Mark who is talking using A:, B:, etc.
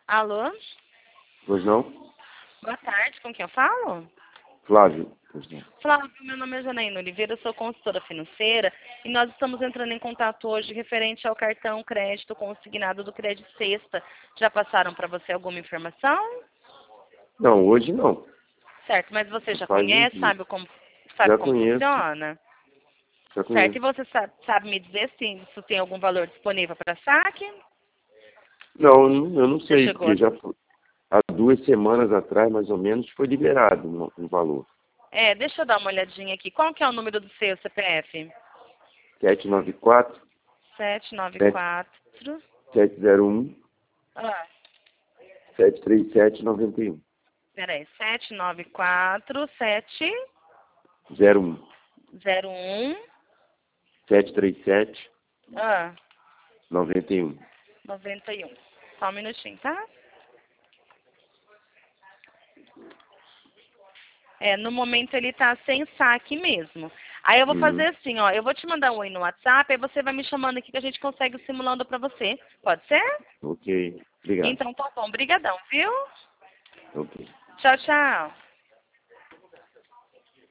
A: Alô?
B: Pois não?
A: Boa tarde, com quem eu falo?
B: Flávio. Pois não.
A: Flávio, meu nome é Janaína Oliveira, eu sou consultora financeira e nós estamos entrando em contato hoje referente ao cartão crédito consignado do Crédito Sexta. Já passaram para você alguma informação?
B: Não, hoje não.
A: Certo, mas você já
B: Faz um
A: conhece,
B: dia.
A: sabe
B: Já
A: como
B: conheço,
A: funciona?
B: já
A: Certo, e
B: conheço.
A: você sabe me dizer se tem algum valor disponível para saque?
B: Não, eu não
A: Você
B: sei,
A: chegou
B: porque já há 2 semanas atrás, mais ou menos, foi liberado um valor.
A: deixa eu dar uma olhadinha aqui. Qual que é o número do seu CPF?
B: 794
A: 794.
B: 701
A: Ah,
B: 737 91.
A: peraí. 794
B: 01
A: 701
B: 737
A: ah,
B: 91.
A: 91. Só um minutinho, tá? No momento ele tá sem saque mesmo. Aí eu vou fazer assim, ó. Eu vou te mandar um oi no WhatsApp, aí você vai me chamando aqui que a gente consegue o simulando pra você. Pode ser?
B: Ok. Obrigado.
A: Então tá bom. Brigadão, viu?
B: Ok.
A: Tchau, tchau.